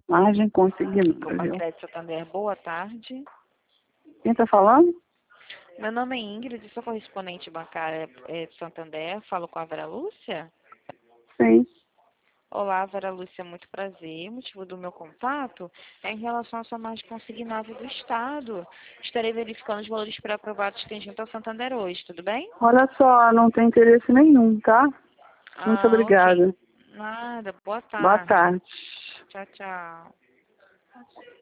Margem consignada, Copa viu? Crédito Santander, boa tarde. Quem tá falando? Meu nome é Ingrid, sou correspondente bancária de Santander. Falo com a Vera Lúcia? Sim. Olá, Vera Lúcia, muito prazer. O motivo do meu contato é em relação à sua margem consignada do Estado. Estarei verificando os valores pré-aprovados que tem junto ao Santander hoje, tudo bem? Olha só, não tem interesse nenhum, tá? Muito Ah, ok. obrigada. Nada, boa Boa tarde. tarde. Tchau, tchau.